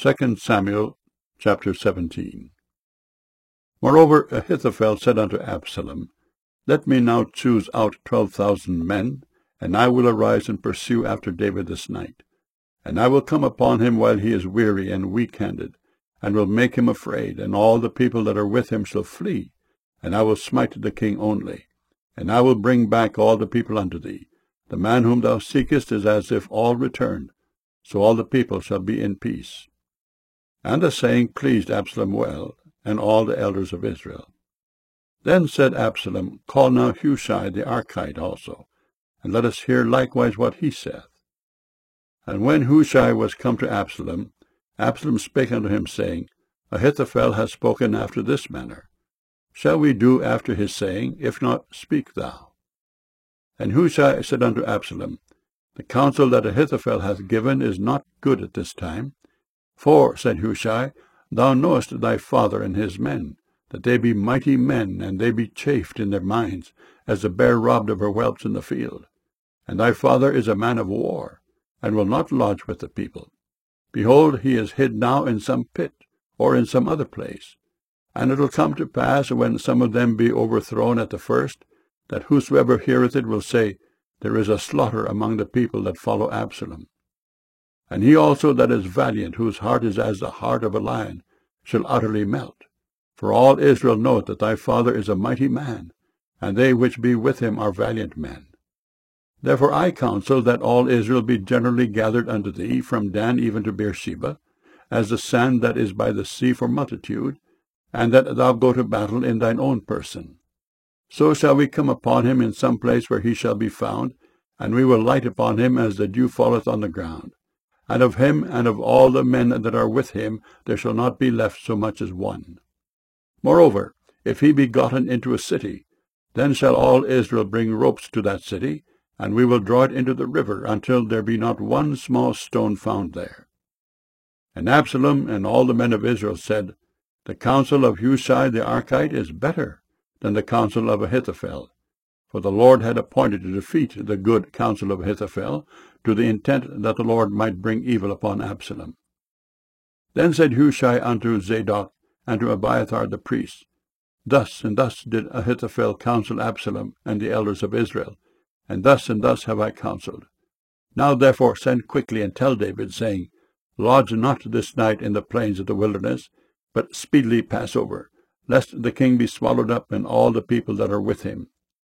2 Samuel chapter 17. Moreover Ahithophel said unto Absalom, Let me now choose out 12,000 men, and I will arise and pursue after David this night. And I will come upon him while he is weary and weak-handed, and will make him afraid, and all the people that are with him shall flee, and I will smite the king only. And I will bring back all the people unto thee. The man whom thou seekest is as if all returned, so all the people shall be in peace. And the saying pleased Absalom well, and all the elders of Israel. Then said Absalom, Call now Hushai the Archite also, and let us hear likewise what he saith. And when Hushai was come to Absalom, Absalom spake unto him, saying, Ahithophel hath spoken after this manner. Shall we do after his saying? If not, speak thou. And Hushai said unto Absalom, The counsel that Ahithophel hath given is not good at this time. For, said Hushai, thou knowest thy father and his men, that they be mighty men, and they be chafed in their minds, as a bear robbed of her whelps in the field. And thy father is a man of war, and will not lodge with the people. Behold, he is hid now in some pit, or in some other place. And it will come to pass, when some of them be overthrown at the first, that whosoever heareth it will say, There is a slaughter among the people that follow Absalom. And he also that is valiant, whose heart is as the heart of a lion, shall utterly melt. For all Israel knoweth that thy father is a mighty man, and they which be with him are valiant men. Therefore I counsel that all Israel be generally gathered unto thee, from Dan even to Beersheba, as the sand that is by the sea for multitude, and that thou go to battle in thine own person. So shall we come upon him in some place where he shall be found, and we will light upon him as the dew falleth on the ground. And of him and of all the men that are with him there shall not be left so much as one. Moreover, if he be gotten into a city, then shall all Israel bring ropes to that city, and we will draw it into the river, until there be not one small stone found there. And Absalom and all the men of Israel said, The counsel of Hushai the Archite is better than the counsel of Ahithophel. For the Lord had appointed to defeat the good counsel of Ahithophel, to the intent that the Lord might bring evil upon Absalom. Then said Hushai unto Zadok and to Abiathar the priests, Thus and thus did Ahithophel counsel Absalom and the elders of Israel, and thus have I counselled. Now therefore send quickly and tell David, saying, Lodge not this night in the plains of the wilderness, but speedily pass over, lest the king be swallowed up, and all the people that are with him.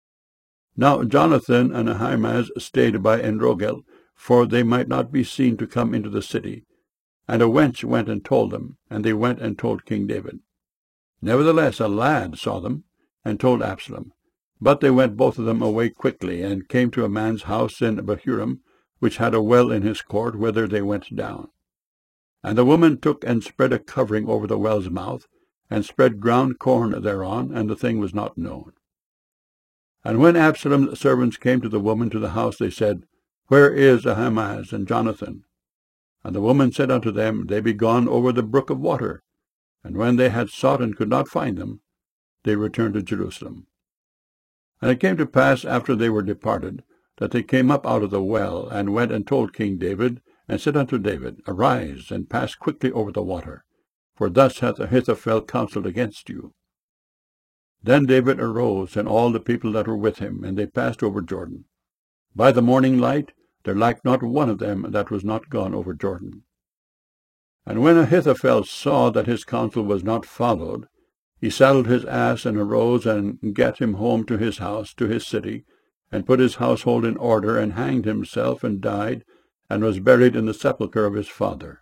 Now Jonathan and Ahimaaz stayed by Enrogel, for they might not be seen to come into the city. And a wench went and told them, and they went and told King David. Nevertheless a lad saw them, and told Absalom. But they went both of them away quickly, and came to a man's house in Bahurim, which had a well in his court, whither they went down. And the woman took and spread a covering over the well's mouth, and spread ground corn thereon, and the thing was not known. And when Absalom's servants came to the woman to the house, they said, Where is Ahimaaz and Jonathan? And the woman said unto them, They be gone over the brook of water. And when they had sought and could not find them, they returned to Jerusalem. And it came to pass, after they were departed, that they came up out of the well, and went and told King David, and said unto David, Arise, and pass quickly over the water, for thus hath Ahithophel counselled against you. Then David arose, and all the people that were with him, and they passed over Jordan. By the morning light there lacked not one of them that was not gone over Jordan. And when Ahithophel saw that his counsel was not followed, he saddled his ass, and arose, and gat him home to his house, to his city, and put his household in order, and hanged himself, and died, and was buried in the sepulchre of his father.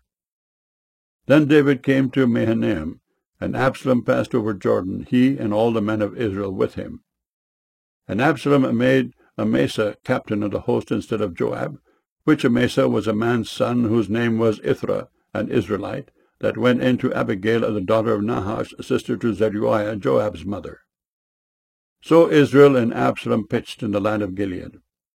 Then David came to Mahanaim, and Absalom passed over Jordan, he and all the men of Israel with him. And Absalom made Amasa captain of the host instead of Joab, which Amasa was a man's son, whose name was Ithra, an Israelite, that went in to Abigail, the daughter of Nahash, sister to Zeruiah, Joab's mother. So Israel and Absalom pitched in the land of Gilead.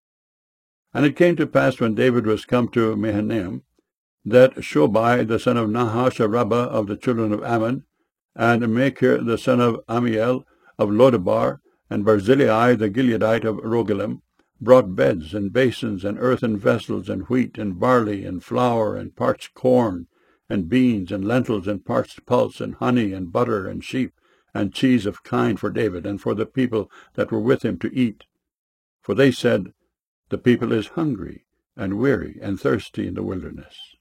And it came to pass, when David was come to Mahanaim, that Shobai the son of Nahash, a Rabbah of the children of Ammon, and Machir the son of Amiel of Lodebar, and Barzillai the Gileadite of Rogelim, brought beds and basins and earthen vessels and wheat and barley and flour and parched corn and beans, and lentils, and parched pulse, and honey, and butter, and sheep, and cheese of kine for David, and for the people that were with him to eat. For they said, The people is hungry, and weary, and thirsty in the wilderness.